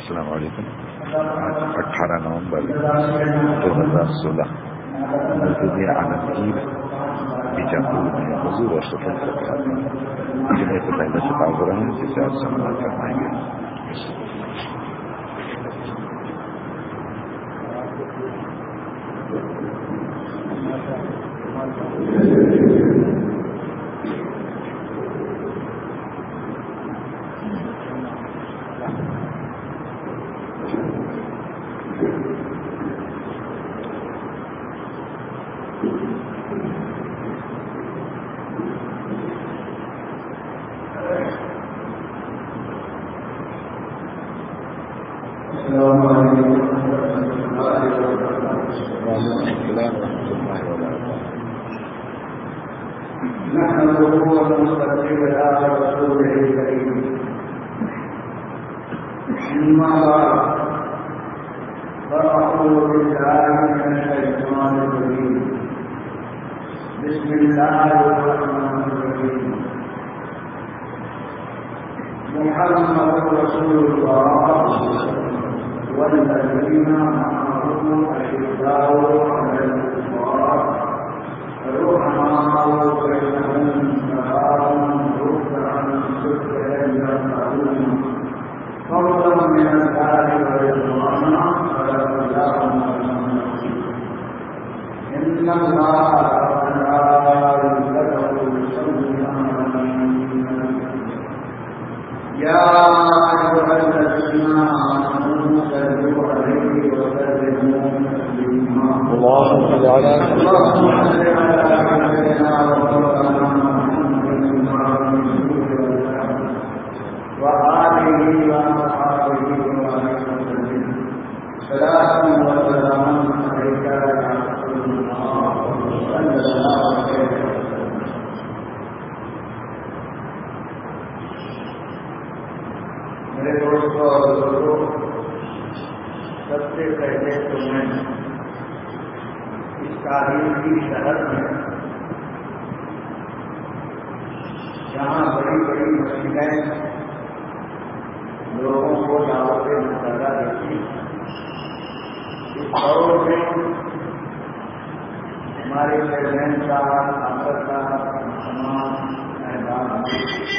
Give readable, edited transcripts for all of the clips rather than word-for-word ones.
السلام علیکم. آج 18 نومبر 2016 مسجد عالمگیر بیجاپور میں حضور اور سفر سفر جمعے سے پہلے خطاب ہو رہے ہیں جسے آپ سماعت فرمائیں گے. بسم الله الرحمن الرحيم. محمد رسول الله والذين معه أشداء على الكفار رحماء بينهم تراهم ركعا سجدا يركعون فضلا من الله ورضوانا فلهم إن الله يا أيها الذين آمنوا صلوا عليه وسلموا تسليما. اللهم صل على سيدنا ومولانا محمد وآله وأصحابه وسلم. صلاة وسلام عليك يا رسول الله صلى الله عليه وسلم. میرے دوستوں اور بزرگوں، سب سے پہلے تو میں اس تاریخی شہر میں جہاں بڑی بڑی مسجدیں لوگوں کو دعوت مطالعہ دیتی، اس دور میں ہمارے چیئرمین صاحب آفر صاحب تمام احباب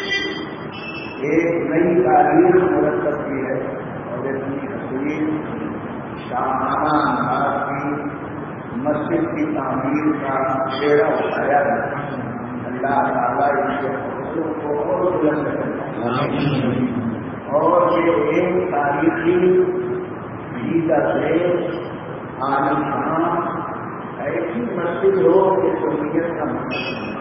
ایک نئی تاریخ مرتب کی ہے اور اتنی حسین شاہانہ انداز کی مسجد کی تعمیر کا بیڑا اٹھایا ہے. اللہ تعالیٰ ان کے حصول کو اور بلند کرے اور یہ ایک تاریخی عیدت ہے عالیشان ایسی مسجد ہو کہ سنیت کا مطلب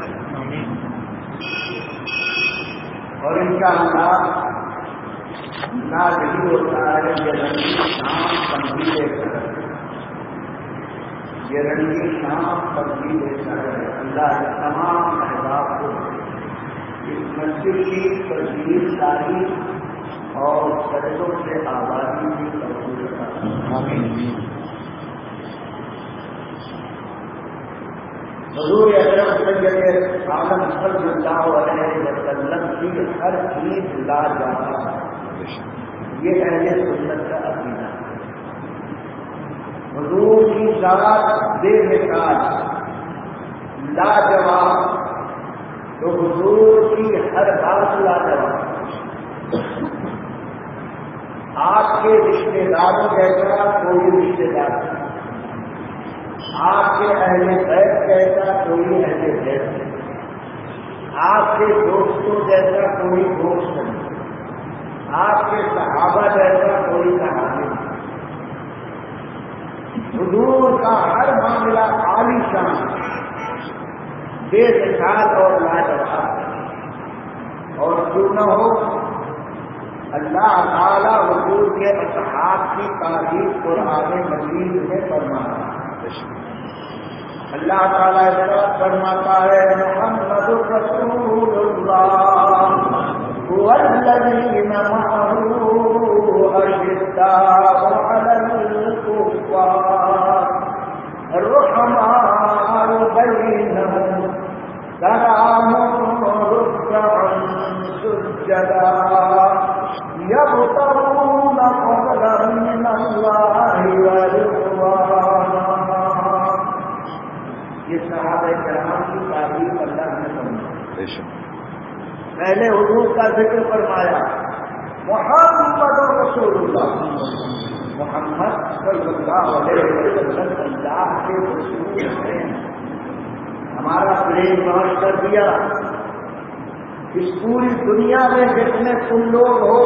اور ان کا انداز نہ یہی ہوتا ہے یہ رنگی شام تبدیل ہے، یہ رنگی شام تبدیل ہے. اللہ تمام احباب کو اس مسجد کی تجدید تاریخ اور سڑکوں سے آبادی کی توفیق عطا. حضور اکرم سید عالم صلی اللہ علیہ وسلم کی ہر چیز لاجواب ہے. یہ اہل سنت کا عقیدہ ہے. حضور کی ذات بے مثال لاجواب، تو حضور کی ہر بات لاجواب. آپ کے رشتے داروں جیسا کوئی رشتے دار نہیں، آپ کے اہل بیت جیسا کوئی اہل بیت نہیں، آپ کے دوستوں جیسا کوئی دوست نہیں، آپ کے صحابہ جیسا کوئی صحابی نہیں. حضور کا ہر معاملہ عالی شان بے مثال اور لاجواب ہے. اور کیوں نہ ہو، اللہ تعالیٰ حضور کے اصحاب کی تعریف قرآن مجید میں فرمایا. اللہ تعالیٰ ارشاد فرماتا ہے محمد رسول اللہ والذین معه اشداء علی الکفار رحماء بینہم تراہم رکعا سجدا یبتغون فضلا من اللہ ورضوانا. یہ صحابہ کرام کی تعریف اللہ نے فرمائی. پہلے حضور کا ذکر فرمایا محمد رسول اللہ. محمد صلی اللہ علیہ وسلم اللہ کے رسول ہیں. ہمارا برین واش کر دیا. اس پوری دنیا میں جتنے تم لوگ ہو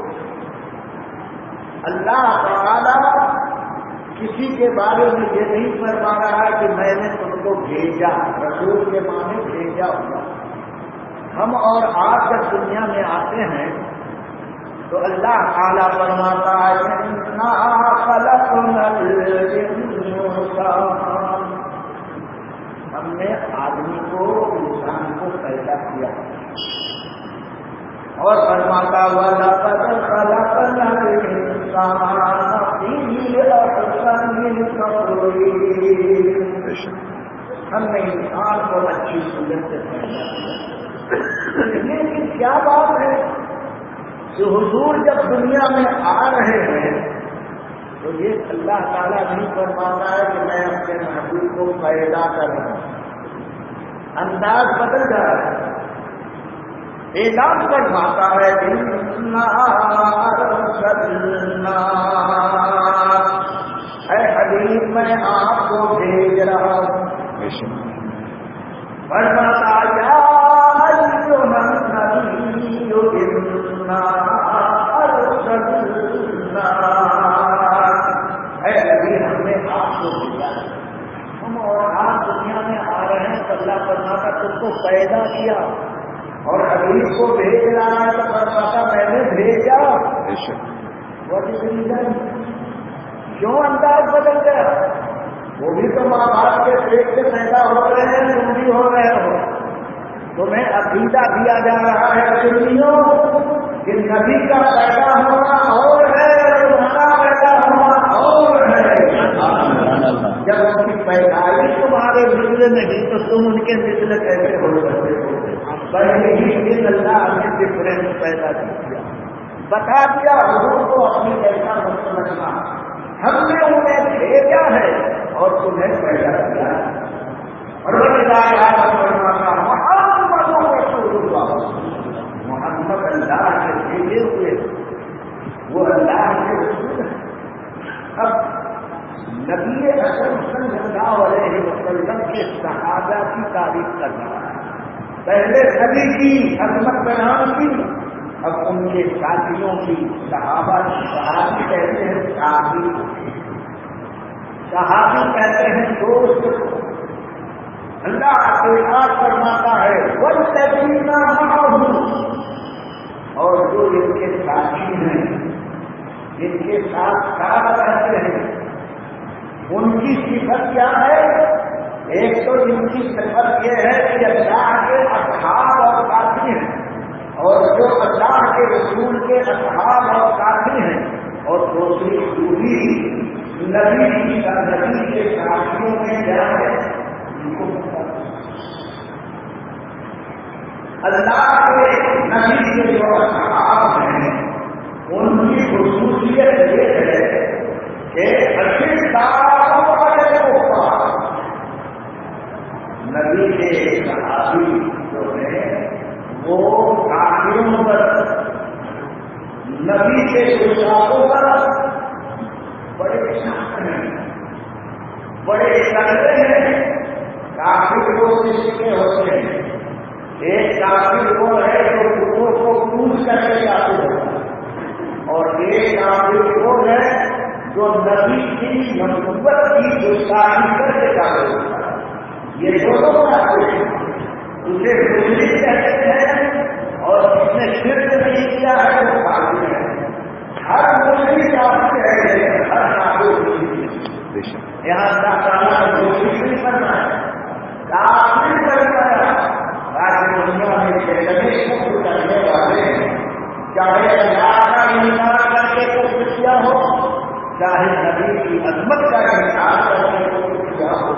اللہ تعالی کسی کے بارے میں یہ نہیں فرما رہا ہے کہ میں نے تم کو بھیجا. رسول کے معنی بھیجا ہوا. ہم اور آپ جب دنیا میں آتے ہیں تو اللہ تعالیٰ فرماتا ہے اِنَّا خَلَقْنَا الْإِنسَانَ. ہم نے آدمی کو انسان کو پیدا کیا اور فرماتا وَلَقَدْ خَلَقْنَا الْإِنسَانَ فِي أَحْسَنِ تَقْوِيمٍ. ہم نے انسان کو اچھی صورت سے پیدا کیا. لیکن کیا بات ہے کہ حضور جب دنیا میں آ رہے ہیں تو یہ اللہ تعالیٰ نہیں فرماتا ہے کہ میں اپنے محبوب کو پیدا کر رہا ہوں. انداز بدل رہا ہے. اعلان فرماتا ہے اِنَّا أَرْسَلْنَا. اے حبیب میں آپ کو بھیج رہا ہوں. فرماتا یا ایھا النبی اِنَّا أَرْسَلْنَا. اے نبی ہم نے آپ کو بھیجا. ہم اور آپ دنیا میں آ رہے ہیں تو اللہ فرماتا تم کو پیدا کیا اور حبیب کو بھیج رہا ہے تو فرماتا میں نے بھیجا. کیوں انداز بدل گیا؟ وہ بھی تو ماں باپ کے پیٹ سے پیدا ہو رہے ہیں, تم بھی ہو رہے ہو. تمہیں عقیدہ دیا جا رہا ہے سنیوں کہ نبی کا پیدا ہونا اور ہے, تمہارا پیدا ہونا اور ہے. جب ان کی پیدائش تمہارے مثل نہیں تو تم ان کے مثل کیسے ہو سکتے ہو؟ پہلے ہی دن اللہ نے ڈفرینس پیدا کیا, بتا دیا حضور کو اپنی ایسا مت سمجھنا. ہم نے انہیں بھیجا ہے اور تمہیں پیدا کیا. اور محمد رسول اللہ. محمد اللہ کے بھیجے ہوئے وہ اللہ کے رسول ہیں. اب نبی اکرم صلی اللہ علیہ وسلم کے صحابہ کی تعریف کر رہا ہے. پہلے نبی کی عظمت بیان کی, اب ان کے ساتھیوں کی. صحابی کہتے ہیں صحابی, صحابی کہتے ہیں دوست. اللہ اعتراض فرماتا ہے والذین معہ, اور جو ان کے ساتھی ہیں جن کے ساتھ ساتھ رہتے ہیں ان کی صفت کیا ہے؟ ایک تو ان کی صفت یہ ہے کہ اللہ کے اصحاب اور ساتھی ہیں, اور جو اللہ کے رسول کے اصحاب اور ساتھی ہیں. اور دوسری خوبی نبی کے ساتھیوں میں کیا ہے؟ اللہ کے نبی کے جو اصحاب ہیں ان کی خصوصیت یہ ہے کہ نبی کے صحابی جو ہیں وہ کافروں پر, نبی کے گستاخوں پر بڑے سخت ہیں, بڑے تگڑے ہیں. کافر لوگ اس کے ہوتے ہیں. ایک کافر وہ ہے جو کتوں کو پوچھ کر کے کافر ہوتا ہے, اور ایک کافر وہ ہے جو نبی کی نبوت کی گستاخی کر کے کافر ہوتا ہے. یہ دونوں کافر ہیں. اسے مشرک کہتے ہیں اور جس نے شرک نہیں کیا ہے وہ کافر ہے. ہر مشرک کافر ہے, ہر کافر مشرک. یہاں اللہ تعالیٰ نے مشرک نہیں کرنا ہے, کافر کرنا ہے. آج دنیا میں جتنے کفر کرنے والے ہیں, چاہے اللہ کا انکار کر کے کفر کیا ہو, چاہے نبی کی عظمت کا انکار کر کے کفر کیا ہو,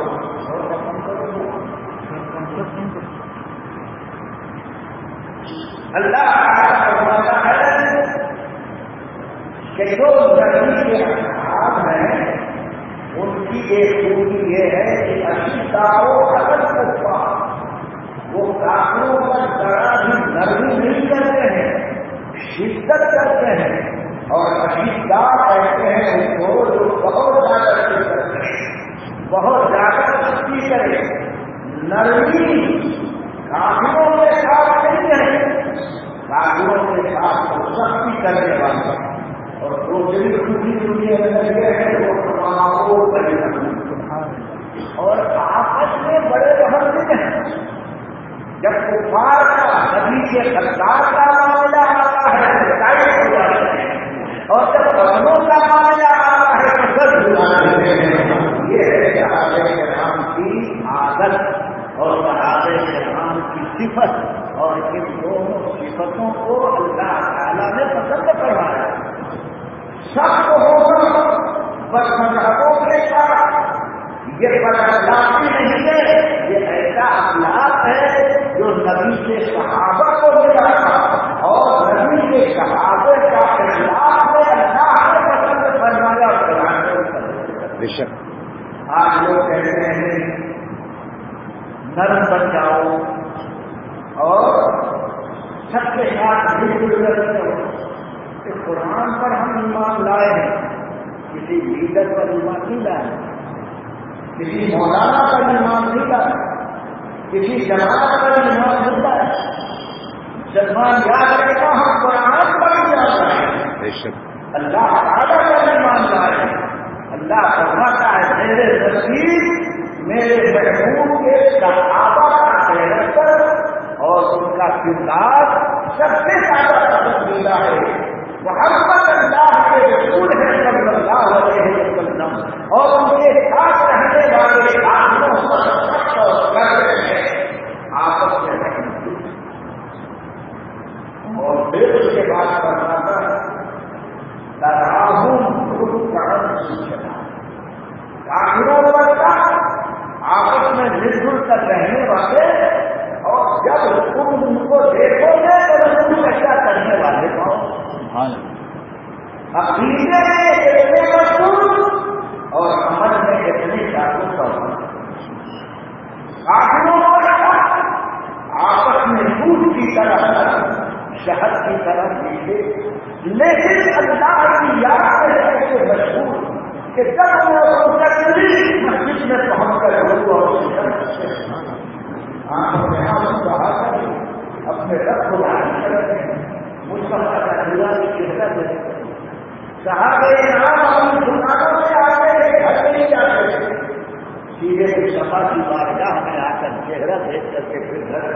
اللہ فرماتا ہے کہ جو نبی کے اصحاب ہیں ان کی ایک خوبی یہ ہے کہ اشداء علی الکفار، وہ کافروں پر ذرا بھی نرمی نہیں کرتے ہیں، شدت کرتے ہیں، اور اشداء کہتے ہیں ان کو جو بہت زیادہ شدت کرے، بہت زیادہ سختی کرے، نرمی کافروں کے ساتھ نہیں ہے، کافروں کے ساتھ وہ سختی کرنے والا، اور دوسری خوبی دنیا میں یہ ہے وہ اور آپس میں بڑے رحمت ہیں۔ جب کفار کا نبی کے سرکار کا معاملہ آتا ہے تو ٹائٹ ہو جاتے ہیں، اور جب بہنوں کا معاملہ آتا ہے تو سب ہو جاتے ہیں۔ یہ ہے صحابہ کرام کی عادت اور صحابہ کرام کی صفت، اور ان دونوں صفتوں کو اللہ تعالیٰ نے پسند کروایا۔ سخت ہوگا بس مذہبوں کے ساتھ یہ بدلاتی نہیں ہے، یہ ایسا اخلاق ہے جو نبی کے صحابہ کو ملا تھا، اور نبی کے صحابہ کا اخلاق میں اللہ نے پسند فرمایا اور قرآن۔ آج لوگ کہتے ہیں نرم بن جاؤ اور سب کے ساتھ بالکل رکھو۔ قرآن پر ہم ایمان لائے ہیں، کسی لیڈر پر ایمان نہیں لائے، کسی مولانا پر ایمان نہیں لائے، کسی جماعت پر ایمان نہیں لائے۔ جذبان یاد رکھنا ہم قرآن پر ایمان لائے، اللہ تعالیٰ پر ایمان لائے۔ اللہ فرماتا ہے میرے نصیب میرے محبوب کے صحابہ کا کیریکٹر اور ان کا کردار سب سے زیادہ پسندیدہ ہے۔ محمد اللہ کے رسول ہے صلی اللہ علیہ وسلم، اور ان کے ساتھ رہنے والے کافروں پر سخت اور کرتے ہیں آپس میں رہنے، اور پھر اس کے بعد فرماتا کافروں پر آپس میں مل جل کر رہنے والے، اور جب تم ان کو دیکھو گے تو تم ایسا کرنے والے ہو، عقیدے میں اتنے مشہور اور عمل میں اتنے جاگرک ہو۔ کافروں پر آپس میں دودھ کی طرح شہد کی طرح ملے، لیکن اللہ کی یاد میں ایسے مشہور کہ جب وہ مسجد میں پہنچ کر اپنے رب کو راضی کرتے ہیں، مصطفیٰ کا دعا کی چہرہ دیتے ہیں۔ صحابہ کرام اپنی دکانوں سے آتے ہیں، گھر میں نہیں جاتے ہیں، سیدھے مصطفیٰ کی بارگاہ میں آ کر چہرہ دیکھ کر کے پھر گھر۔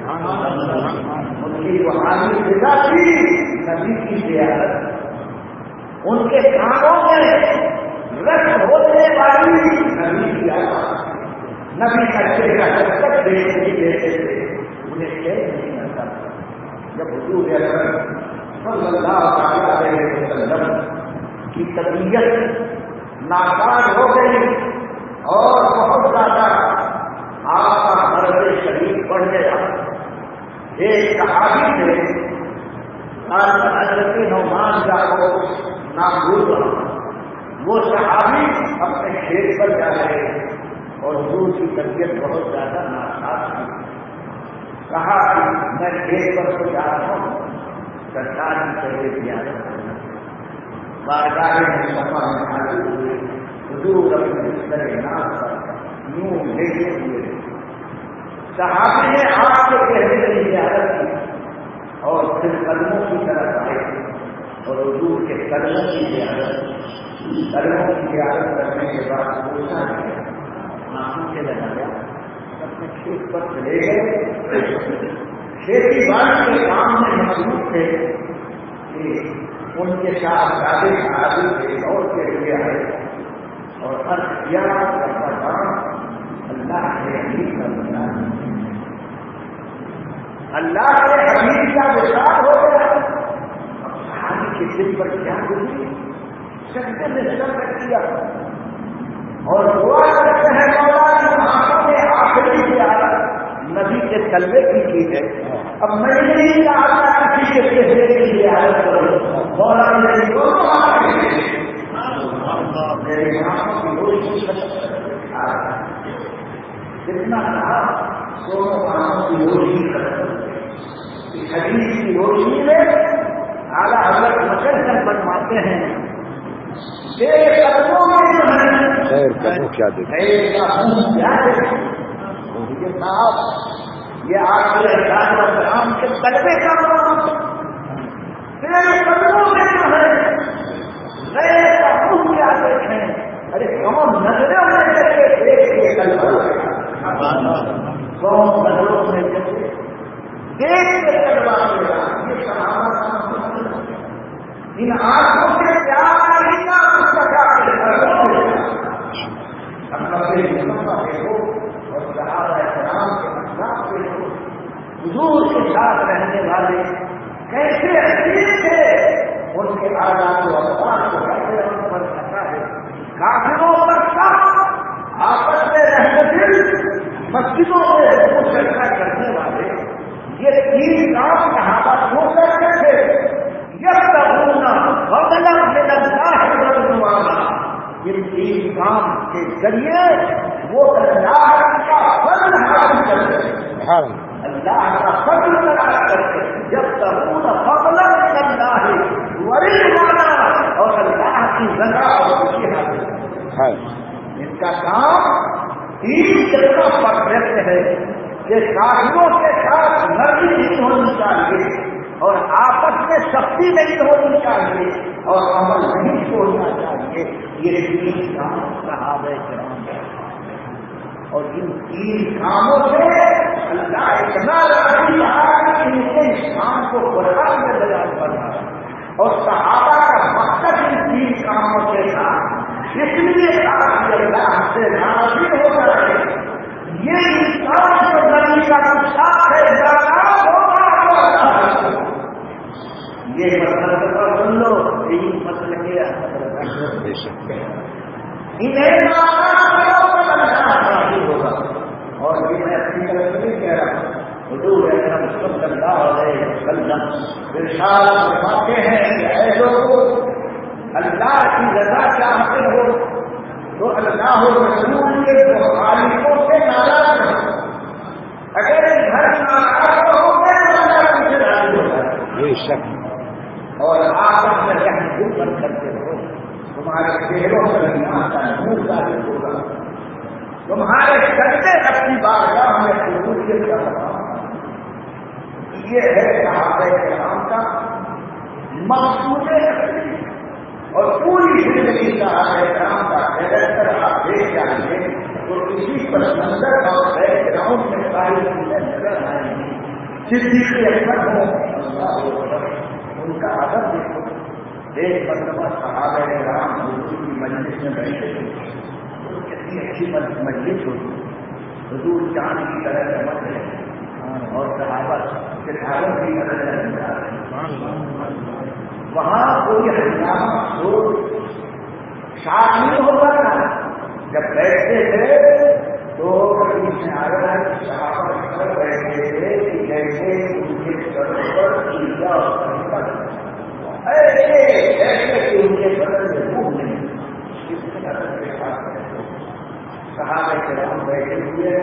ان کی روحانی غذا تھی نبی کی زیارت، ان کے کانوں میں رس ہونے والی نبی کی آواز، نبی کا چہرہ تک دیکھنے دیتے تھے، انہیں چین نہیں ملتا۔ جب حضور اکرم صلی اللہ علیہ وسلم کی طبیعت ناساز ہو گئی اور بہت زیادہ آپ کا مرض شریف بڑھ گیا، ایک صحابی تھے حضرت نعمان کو نام بھول رہا، وہ صحابی اپنے کھیت پر جا رہے اور حضور کی طبیعت بہت زیادہ ناساز تھی۔ کہا کہ میں کھیت پر تو جا رہا ہوں، سرکار کی پہلے زیارت کرنا، بارگاہ مصطفیٰ میں حاضر ہوئے، حضور اپنے بستر ناز پر یوں لیٹے ہوئے، صحابی نے آپ کے چہرے کی زیارت کی اور پھر قدموں کی طرف آئے اور حضور کے قدموں کی زیارت کرنے کے بعد پوچھا گیا، آنکھوں کے لگایا، اپنے کھیت پر چلے گئے۔ کھیتی باڑی کے کام میں مصروف تھے کہ ان کے ساتھ زیادہ صحابی تھے اور کے لیے آئے اور عرض کیا اللہ کے حبیب کا وصال، اللہ کے حبیب کا وصال ہو گیا۔ اب صحابی کے دل پر کیا گزری، سجدے میں سر رکھ دیا اور دعا کرتے ہیں مولا کی آنکھوں میں آخری زیارت نبی کے کلبے کی ہے، اب میں نہیں چاہتا کسی کے چہرے کی زیارت کروں، مولا نے دونوں میرے آنکھوں کی روشنی جتنا کہا دونوں آنکھوں کی روشنی اس حدیث کی روشنی میں اعلیٰ حضرت مسلسل بنواتے ہیں خیر کرو کیا دیکھیں صاحب یہ آپ کے رام کے قلبے کا تیرے قدموں میں جو ہے نئے کا منہ کیا دیکھیں ارے کون نظروں میں جیسے دیکھ کے کلبا کون نظروں میں جیسے دیکھ کے کلبا یہ صحابہ ان آنکھوں سے پیار ہی کا اور صحابہ کرام کے اخلاق سے حضور کے ساتھ رہنے والے کیسے عجیب تھے ان کے آزاد و افغان کو کیسے ان پر رکھا ہے کافروں پر سخت آپس میں رہنے دل مسجدوں میں چرچا کرنے والے یہ تین کام صحابہ کیوں کرتے تھے یہ تین کام کے ذریعے وہ اللہ کا فضل حاصل کرتے اللہ کا فضل تلاش کرتے جب تک فضل اللہ ورزقنا اور اللہ کی رضا اور خوشی حاصل کرتے ان کا کام تین جگہ پر رہتے ہیں کہ کافروں کے ساتھ نرمی نہیں ہونی چاہیے اور آپس میں سختی نہیں ہونی چاہیے اور عمل نہیں چھوڑنا چاہیے یہ تین کام صحابہ کرام اور ان تین کاموں سے اللہ اتنا راضی رہا کہ ان کے انسان کو قرآن میں بیان کرنا اور صحابہ کا مقصد ان تین کاموں سے تھا اس لیے اللہ سے راضی ہو رہا ہے یہ انسان کو نبی کا نقصان ہے یہ مطلب سن لو یہی مطلب کیا انہیں ہوگا اور یہ میں اپنی طرف سے کہہ رہا ہوں حضور اکرم صلی اللہ علیہ وسلم ارشاد فرماتے ہیں کہ اے لوگوں اللہ کی رضا چاہتے ہو تو اللہ رسول کے مخالفوں سے ناراض ہو اگر گھر ناراض ہو گے تو اللہ تم سے راضی ہوگا بے شک اور آپ میں رحم بن کرتے ہو تمہارے چہروں پر ایمان کا نور ظاہر ہوگا تمہارے سجدے اپنی بارگاہ میں قبولیت کا مقام یہ ہے صحابہ کرام کا مقصود اصلی اور پوری زندگی صحابہ کرام کا کیریکٹر آپ دیکھ جائیں گے تو اسی پر منظر اور بیک گراؤنڈ میں ساری چیزیں نظر آئیں گی صدیق اکبر ہو ان کا ادب دیکھو ایک مرتبہ صحابہ کرام حضور کی مجلس میں بیٹھے تھے کتنی اچھی مجلس ہوتی حضور چاند کی طرح چمک رہے اور صحابہ ستاروں کی طرح چمک وہاں کوئی ہنگامہ شور شامل ہوتا تھا جب بیٹھتے تھے تو کبھی میں آ رہا ہے صحابہ پر بیٹھتے تھے کہ جیسے ان کے سر پر چیزا ایسے ایسے کہ ان کے بدل میں روح نہیں اس طرح کے ساتھ صحابہ کرام بیٹھے ہوئے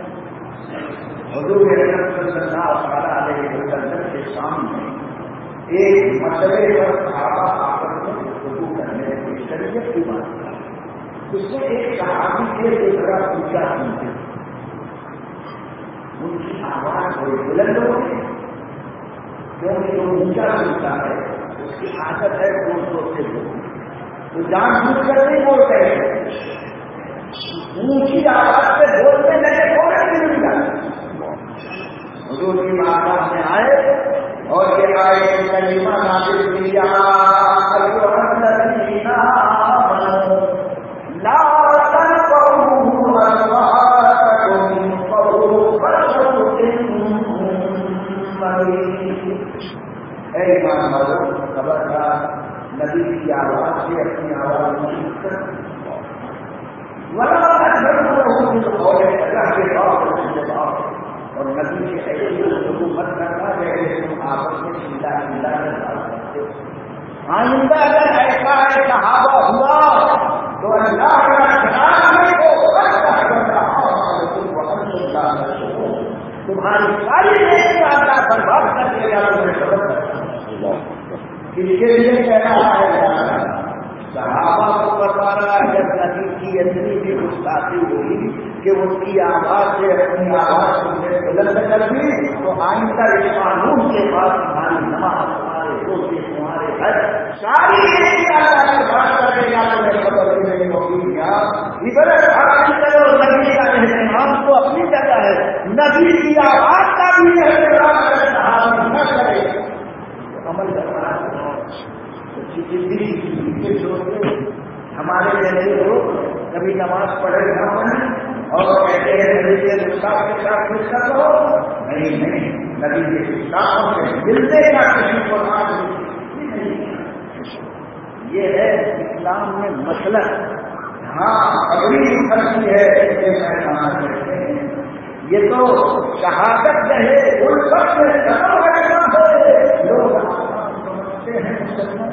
حضور اکرم صلی اللہ علیہ وسلم کے سامنے ایک مسئلے پر صحابہ آپس میں گفتگو کرنے کی شریعت کی بات کی اس میں ایک صحابی کے ایک بڑا اونچا سنتے ان کی آواز بڑی بلند ہو گئی کیونکہ جو اونچا سنتا ہے اس کی عادت ہے دوستوں سے بولنا تو جان بوجھ کر نہیں بولتے ہیں اونچی آواز سے بولتے لگے تھوڑے دن مل جاتے حضور کی بارگاہ میں آئے اور یہ آئے کلمہ نازل کیا لا تنفعوا اصواتكم فوق صوت النبي اے ایمان والو خبردار نبی کی آواز سے اپنی آواز نہیں کر اور نبی کے ایسی گفتگو مت کرنا جیسے تم آپس میں چنتا چنتا کر بات کرتے ہو آئندہ اگر ایسا ہے صحابہ ہوا اس کے لیے کہہ رہا ہے صحابہ کو بتا رہا ہے جب نبی کی اتنی بھی گستاخی ہوئی کہ ان کی آواز سے اپنی آواز تم نے بلند کر دی تو آئندہ اس قانون کے بعد تمہاری نماز تمہارے روزے تمہارے گھر ساری بات کرے گا تمہیں خبر نہیں ہوگی کیا عبرت حاصل کرو نبی کا اہتمام تو اپنی جگہ ہے نبی کی آواز کا بھی احترام اگر صحابہ نہ کرے عمل کرنا ہمارے جیسے لوگ کبھی نماز پڑھے نہ پڑھیں اور کہتے ہیں نبی کے گستاخ کے ساتھ کچھ کر لو نہیں نبی کے گستاخوں سے ملنے کا کسی کو نہیں. یہ ہے اسلام میں مسلک. ہاں اگلی فرضی ہے کہتے ہیں یہ تو شہادت رہے ان وقت میں ختم کرنا ہے لوگ سمجھتے ہیں مسلمان.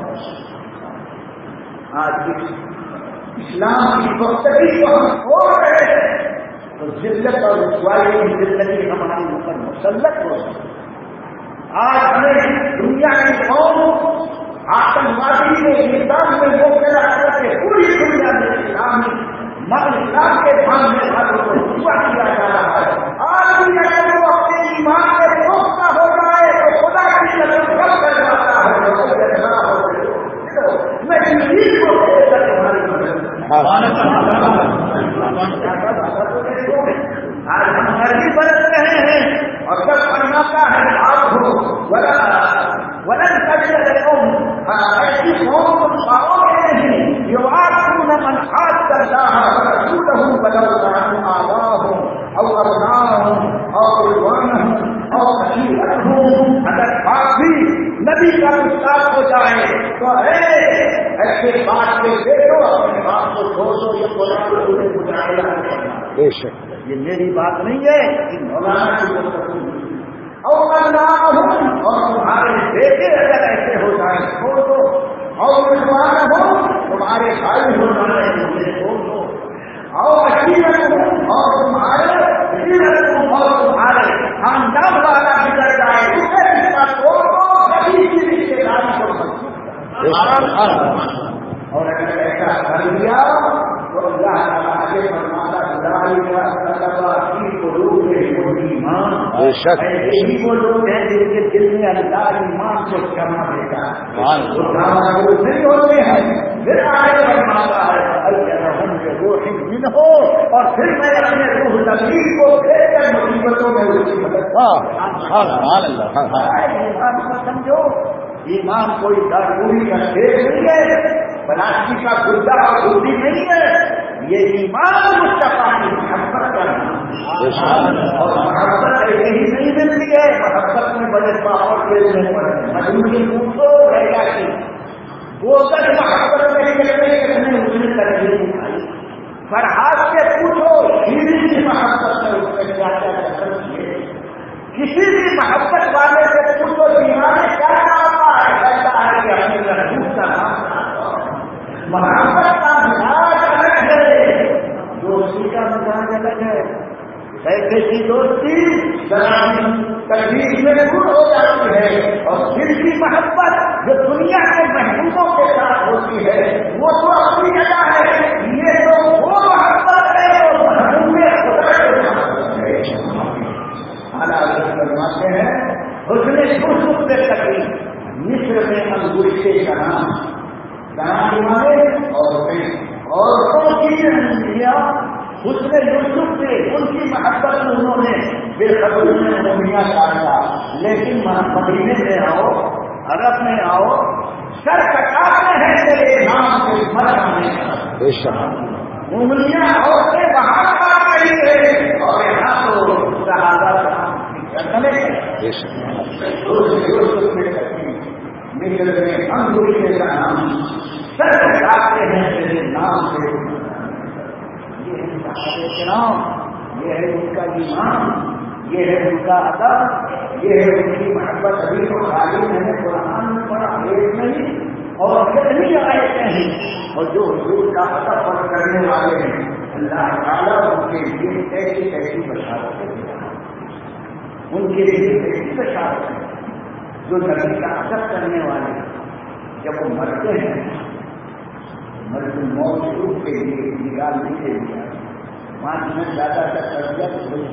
آج اسلام کی گفتگی کو ہم چھوڑ رہے ہیں تو ذلت اور رسوائی کی زندگی ہماری اوپر مسلط ہو سکتی. آج ہمیں دنیا کی قوم آتنکوادی کے نظام میں مبتلا کر کے پوری دنیا میں اسلام کے دھان میں ہاتھوں کو دعا کیا جا رہا ہے. آج بھی اگر وہ اپنے ایمان میں پختہ ہو جائے تو خدا کی نظر کر جاتا ہے. میں چیز کو آج ہم مرضی برت رہے ہیں اور جب فرماتا ہے آپ ہو ولن تجد قوم ایسی قوم تم پاؤ گے نہیں یوافون من حاد اللہ ورسولہ ولو كانوا آباءهم او ابناءهم او اخوانهم او عشيرتهم. اگر آپ بھی نبی کا گستاخ ہو جائے تو ایسے بات کے بیٹو اپنے باپ کو چھوڑ دو. یہ قرآن مجاہدہ کرنا بے شک یہ میری بات نہیں ہے کہ مولانا کی گفتگو اور تمہارے بیٹے اگر ایسے ہو جائیں چھوڑ دو اور تمہارے بھائی ہو جائیں مجھے چھوڑ دو اور تمہارے خاندان والا بگڑ جائے اسے رشتہ چھوڑ دو کبھی کی رشتے داری کو اور اگر ایسا کر دیا تو اللہ تعالیٰ آگے فرماتا یہی وہ لوگ ہیں جن کے دل میں اللہ ایمان کو جمع دیتا ہے نہیں ہوتے ہیں پھر آگے فرماتا ہے ہو اور پھر میں اپنے روح نبی کو پھیر کر مصیبتوں میں اس کی مدد سمجھو. ایمان کوئی دارپوری کا کھیل نہیں ہے پلاسٹک کا گردہ اور گردی نہیں ہے. یہ ایمان مصطفیٰ کی محبت کرنا اور محبت ایسے ہی نہیں ملتی ہے. محبت میں بڑے پاور کھیلنے پڑتے مجبوری پوچھو رہا کی وہ تک محبت کرنے اس نے ترجیح دکھائی. فرحات سے پوچھو ہیری کی محبت میں اس نے کیا کیا چکر کیے. کسی بھی محبت والے سے پوچھو بیماری کیا آتا ہے کہتا ہے کہ اپنے محبوب کا نام محبت کا مزاج الگ ہے دوستی کا مزاج الگ ہے. ایسے کی دوستی تکلیف میں دور ہو جاتی ہے اور دل کی محبت جو دنیا کے محبوبوں کے ساتھ ہوتی ہے وہ تو اپنی جگہ ہے. یہ تو وہ محبت ہے جو محبوب خدا کے ساتھ ہے. فرماتے ہیں اس نے یوسف سے تکلیف مصر میں انگوشتے کا نام عورتوں کی اس نے یوسف سے ان کی محبت میں انہوں نے بے خبری میں مومیا کاٹا. لیکن مدینے میں آؤ عرب میں آؤ سر کٹاتے ہیں تیرے نام سے مر آنے کا انگلیاں عورتیں باہر آ رہی ہے اور یہاں تو صحابہ انگوشتے کا نام سر کٹاتے ہیں تیرے نام سے. یہ ہے ان کا ایمان یہ ہے ان کا ادب یہ ہے ان کی محبت. ابھی تو خالی میں نے قرآن میں پڑھا ایک نہیں اور کتنی آئے نہیں اور جو حضور کا ادب کرنے والے ہیں اللہ تعالیٰ ان کے لیے ایسی ایسی بشارت ان کے لیے ایسی بشارت ہے جو نبی کا ادب کرنے والے جب وہ مرتے ہیں مرد موت روپ کے لیے نکالنے کے لیے 5 منٹ زیادہ تک کر دیا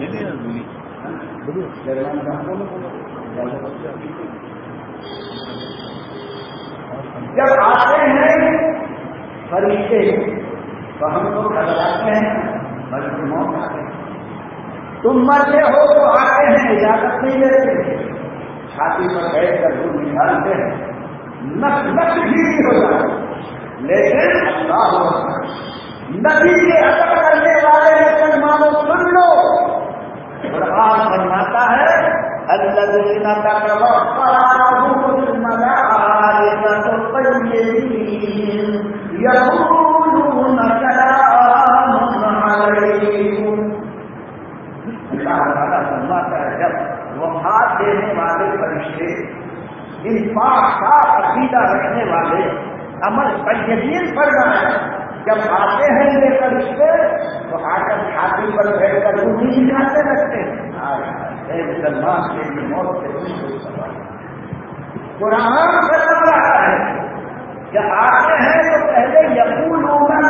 جب آتے ہیں فرشتے تو ہم لوگ گھبراتے ہیں مرد موت آتے ہیں تم مرتے ہو تو آتے ہیں اجازت نہیں دیتے چھاتی پر بیٹھ کر دودھ نکالتے ہیں نقص بھی ہو جاتا لیکن اللہ نبی کے اثر کرنے والے مسلمانوں سن لو قرآن فرماتا ہے الذین تتوفاهم الملائکۃ طیبین یقولون سلام علیکم اللہ تعالیٰ فرماتا ہے جب وفات دینے والے فرشتے ان پاک صاف عقیدہ رکھنے والے عمل طیبین پر جانا جب آتے ہیں یہ فرشتے تو آ کر چھاتی پر بیٹھ کر روحی نکالنے لگتے ہیں مسلمان کے لیے موت سے قرآن بتا رہا ہے جب آتے ہیں تو پہلے یقول ہوگا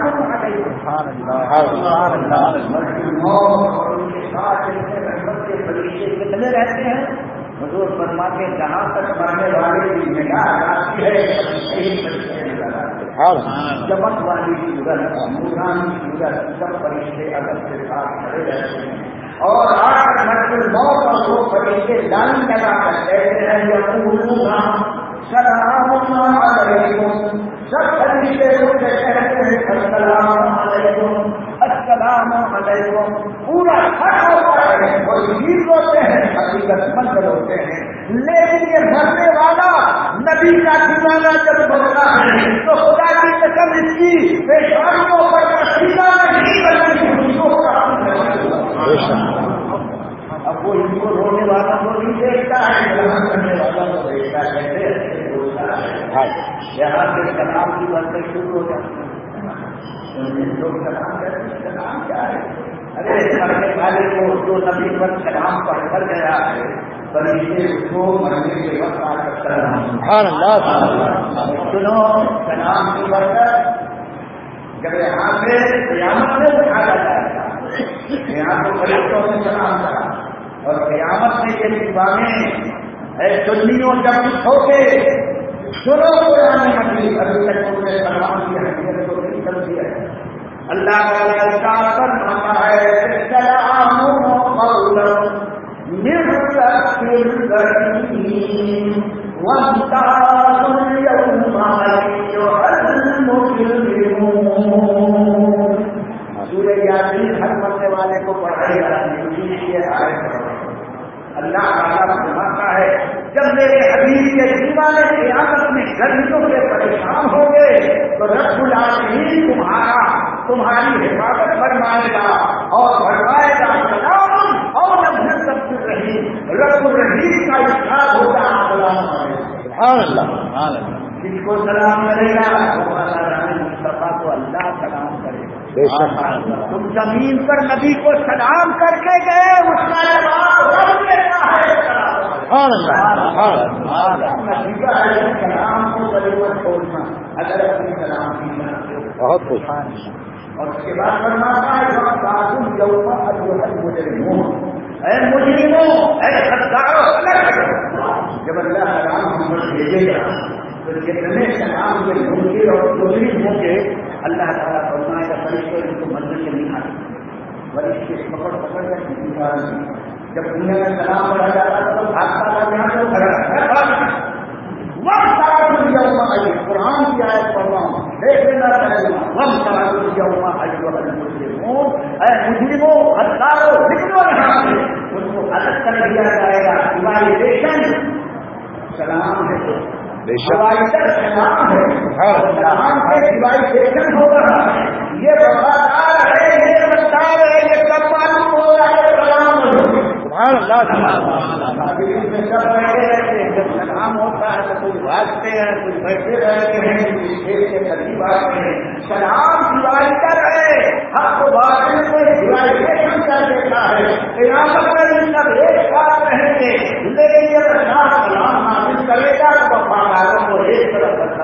موت اور ان کے ساتھ رحمت کے فرشتے کتنے رہتے ہیں حضور فرماتے ہیں جہاں تک مرنے والے کی نگاہ آتی ہے جمک والی صورت نورانی صورت سب فرشتے ادب کے ساتھ کھڑے رہتے ہیں اور آج مرد موت اور وہ فرشتے لائن لگا کر کہتے ہیں یقولون سلام علیکم سب فرشتے لوگ کہتے ہیں السلام علیکم السلام علیکم پورا حق ہوتا ہے اور یہ ہوتے ہیں حقیقت مند ہوتے ہیں لیکن یہ مرنے والا نبی کا دیوانہ جب بنتا ہے تو خدا کی قسم اس کی پیشانیوں پر پسینہ نہیں بنتی اب وہ ان کو رونے والا کو نہیں دیکھتا ہے جہاں کرنے والا کو دیکھتا ہے یہاں سے کلام کی باتیں شروع ہو جاتی ہیں لوگ کلام کرتے ہیں کلام کیا ہے ارے مرنے والے کو جو نبی پر کلام پڑھ کر گیا ہے فرشتے اس کو مرنے کے وقت آ کر سنو کلام کی برکت جب یہاں سے قیامت میں اٹھایا جائے گا یہاں تو فرشتوں سے سلام کرا اور قیامت میں یہ دیوانے اے سنیوں جب کچھ ہو کے سنو قرآن مجید ابھی تک تم نے سلام کی حیثیت کو نہیں سمجھی ہے اللہ تعالیٰ ارشاد فرماتا ہے سلام قولا من رب رحیم وامتازوا اليوم ايها المجرمون سورہ یاسین ہر مرنے والے کو پڑھائی جاتی ہے اللہ تعالیٰ فرماتا ہے جب میرے حبیب کے دیوانے قیامت میں گرمیوں سے پریشان ہوں گے تو رب العالمین تمہاری حفاظت فرمائے گا اور فرمائے گا سلام اور رب الرحیم رب الرحیم کا ارشاد ہوگا سبحان اللہ جس کو سلام کرے گا مصطفیٰ کو اللہ سلام کرے گا تم زمین پر نبی کو سلام کر کے گئے اس کا جواب لیتا ہے سلام کو ضرورت چھوڑنا اگر اپنی سلام کی بہت خوش اور اس کے بعد فرماتا ہے مجرموں اے غداروں جب اللہ سلام ہم پر بھیجے گا تو جتنے سلام کے منکر اور مجرم ہوں گے اللہ تعالیٰ فرمائے گا فرشتے ان کو منزل سے نہیں آتے فرشتے پکڑ کر جب دنیا میں سلام پڑھا جاتا ہے تو بھاگتا تھا یہاں سے کھڑا قرآن کی آیت پڑھ رہا ہوں دیکھ لینا مجرموں غداروں نکلو یہاں سے ان کو الگ کر دیا جائے گا ایوالویشن سلام ہے سلام ہے سلام کے ایوالویشن ہو رہا ہے یہ وفادار ہے یہ رفتار ہے یہ کب معلوم ہو رہا ہے سلام میں سب بیٹھے رہتے ہیں جب سلام ہوتا ہے تو کچھ بھاگتے ہیں کچھ بیٹھے رہتے ہیں کچھ دیش کے قریب آتے ہیں سلام دیوالکر ہے ہم کو بھاگنے سے دیوالکیشن کر دیتا ہے قیامت میں سب ایک ساتھ رہیں گے لیکن جب اللہ سلام حاصل کرے گا تو وفاداروں کو ایک طرف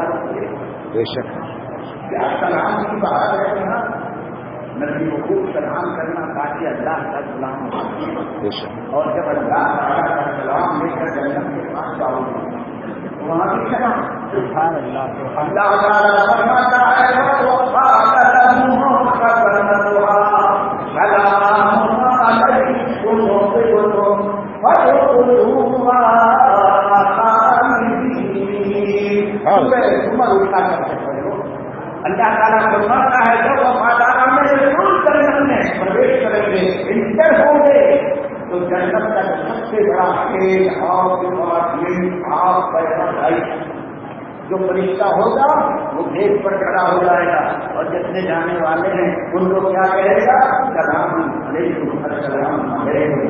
بے شک کیا سلام کی بات ہے نا، نبی کو خوب سلام کرنا تاکہ اللہ کا سلام ہو، بے شک اور جب اللہ تعالیٰ کا سلام لے کر جنت کے پاس جاؤ گے وہاں بھی سلام سبحان اللہ اللہ تعالیٰ فرماتا ہے وقال لهم خزنتها سلام علیکم طبتم فادخلوها خالدین۔ سورہ زمر اٹھا کر پڑھو۔ اللہ تعالیٰ فرماتا ہے جب وفاداران رسول جنت میں پرویش کریں گے، انٹر ہوں گے، تو جنت کا سب سے بڑا کھیل آپ کے پاس آپ پیدا آئی، جو فرشتہ ہوگا وہ گیٹ پر کھڑا ہو جائے گا اور جتنے جانے والے ہیں ان کو کیا کہے گا؟ سلام علیکم، السلام علیکم،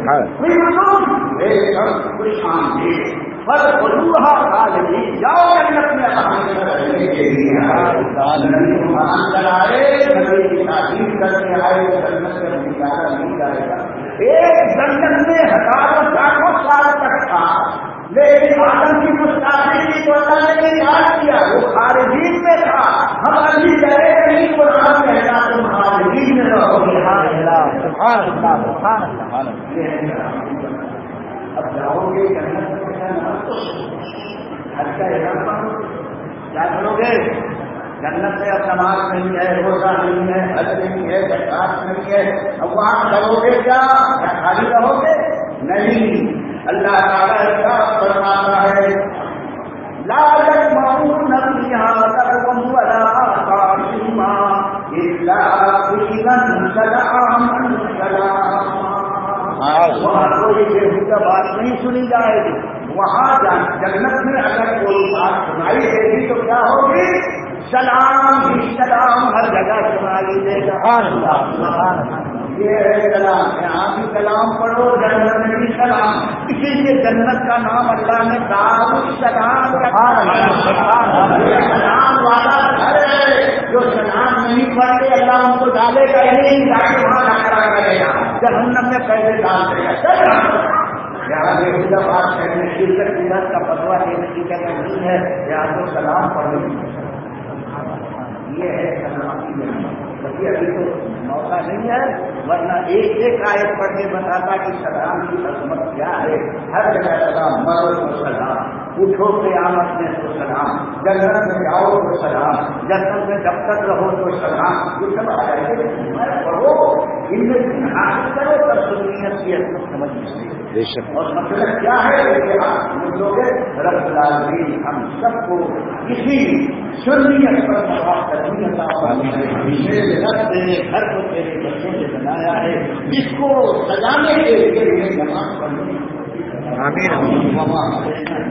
خوش آمدید، فادخلوها خالدین، جاؤ جنت میں ہمیشہ رہنے کے لیے۔ اندر آئے نبی کی تعریف کرنے آئے تو جنت سے نکالا نہیں جائے گا۔ ایک جنت میں ہزاروں لاکھوں سال تک تھا، لیکن آدم کی مستقبل کو اللہ نے یاد کیا، وہ خارجین میں تھا۔ ہم ابھی گئے نہیں، قرآن کہتا تم خارجین میں رہو گے۔ سبحان اللہ سبحان اللہ۔ اب جاؤ گے جنت میں حج کا اعلان کرو، کیا کرو گے؟ جنت میں اب نماز نہیں ہے، روزہ نہیں ہے، حج نہیں ہے، زکات نہیں ہے، اب وہاں کرو گے کیا خالی رہو گے؟ نہیں، اللہ تعالیٰ کا فرماتا ہے لا يسمعون فيها لغوا ولا تأثيما إلا قيلا سلاما سلاما۔ وہاں کوئی بےہودہ بات نہیں سنی جائے گی۔ وہاں جنت میں اگر کوئی بات سنائی دے گی تو کیا ہوگی؟ سلام ہی سلام ہر جگہ سنائی دے گا۔ یہ ہے کلام، یہاں بھی کلام پڑھو، جنت میں بھی کلام، اسی لیے جنت کا نام اللہ نے دارالسلام رکھا ہے۔ سلام والا گھر ہے، جو سلام نہیں پڑھتے اللہ ان کو ڈالے گا ہی نہیں، جاکے وہاں ڈاکٹر کرے گا، جہنم میں پہلے ڈال دے گا۔ یہاں بےحودہ بات کرنے شرکت بدعت کا فتویٰ دینے کی جگہ نہیں ہے، یہاں تو سلام پڑھو۔ یہ ہے سلام کی جگہ، ابھی تو موقع نہیں ہے، ورنہ ایک ایک آیت پڑھ کے بتاتا کہ سلام کی عظمت کیا ہے۔ ہر جگہ سلام، مرو تو سلام، اٹھو قیامت میں تو سلام، جنت میں جاؤ تو سلام، جنت میں جب تک رہو تو سلام، یہ سب آ جائے گا۔ پڑھو، ان میں دن حاصل کرو، تب سنیت کی عظمت سمجھ سکتے۔ اور مطلب کیا ہے کہ آپ لوگ رب العالمین ہم سب کو کسی سنیت پر مواقع کرنی عطا فرمائے۔ میرے رب نے گھر کو تیرے بچوں نے بنایا ہے، جس کو سجانے کے لیے نماز پڑھنی۔ آمین۔